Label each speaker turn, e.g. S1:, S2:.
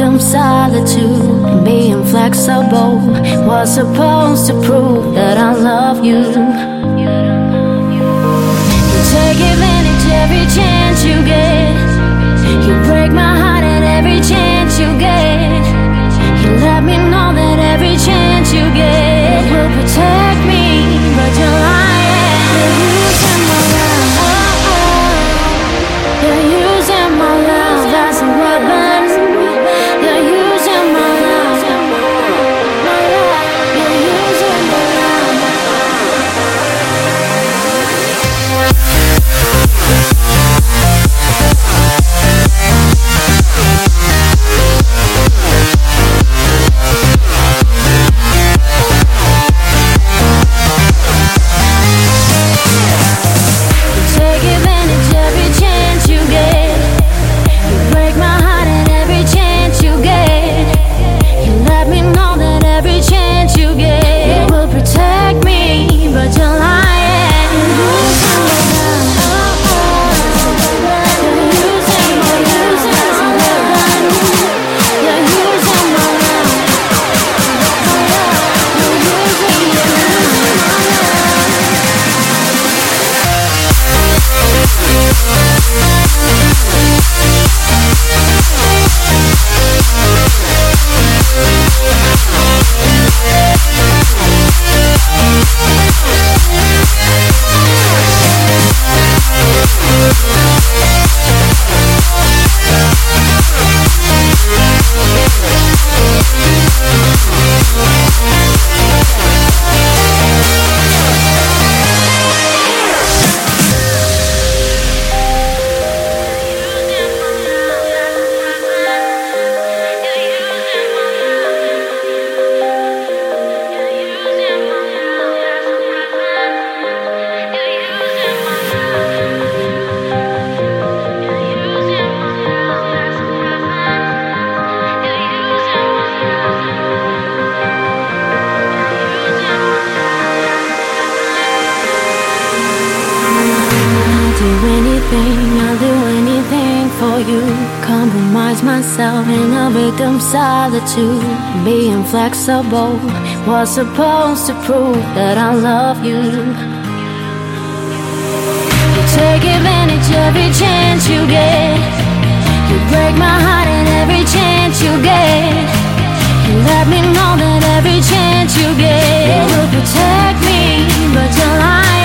S1: victim solitude and being flexible was supposed to prove that I love you. You take advantage every chance you get. You break my heart at every chance you get. You let me know that every chance you get will protect me, but you're lying. You're using my love. You're using my love as a weapon. You're using my love. You're using my love. I'll do anything for you. Compromise myself in a victim solitude. Being flexible was supposed to prove that I love you. You take advantage every chance you get. You break my heart at every chance you get. You let me know that every chance you get will protect me, but you're lying.